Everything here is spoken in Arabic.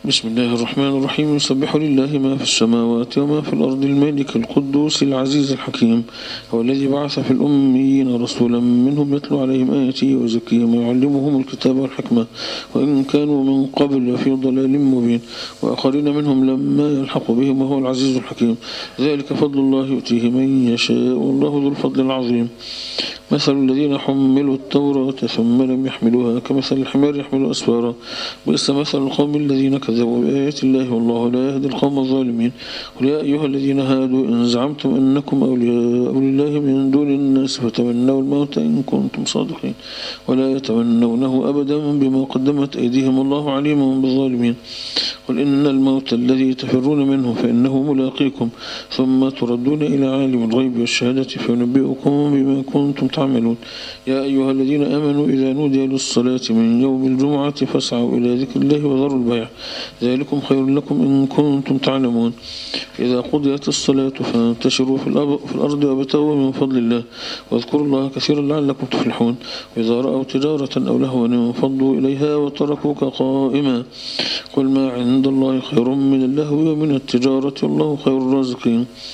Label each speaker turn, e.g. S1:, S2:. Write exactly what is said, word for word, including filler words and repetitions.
S1: بسم الله الرحمن الرحيم. يسبح لله ما في السماوات وما في الأرض الملك القدوس العزيز الحكيم. هو الذي بعث في الأميين رسولا منهم يتلو عليهم آياته ويزكيهم ويعلمهم الكتاب والحكمة وإن كانوا من قبل في ضلال مبين وآخرين منهم لما يلحق بهم وهو العزيز الحكيم. ذلك فضل الله يؤتيه من يشاء والله ذو الفضل العظيم. مثل الذين حملوا التوراة ثم لم يحملوها كمثل الحمار يحمل أسفارا بئس مثل القوم الذين كذبوا بآيات الله والله لا يهدي القوم الظالمين. قل يا أيها الذين هادوا إن زعمتم أنكم أولياء لله من دون الناس فتمنوا الموت إن كنتم صادقين ولا يتمنونه أبدا بما قدمت أيديهم والله عليم بالظالمين. قل إن الموت الذي تفرون منه فإنه ملاقيكم ثم تردون إلى عالم الغيب والشهادة فينبئكم بما كنتم تعملون. يا أيها الذين آمنوا إذا نودي للصلاة من يوم الجمعة فاسعوا إلى ذكر الله وذروا البيع ذلكم خير لكم إن كنتم تعلمون. إذا قضيت الصلاة فانتشروا في الأرض وابتغوا من فضل الله واذكروا الله كثيرا لعلكم تفلحون. وإذا رأوا تجارة أو لهوا انفضوا إليها وتركوك قائما قل ما عند الله خير من اللهو ومن التجارة والله خير الرازقين.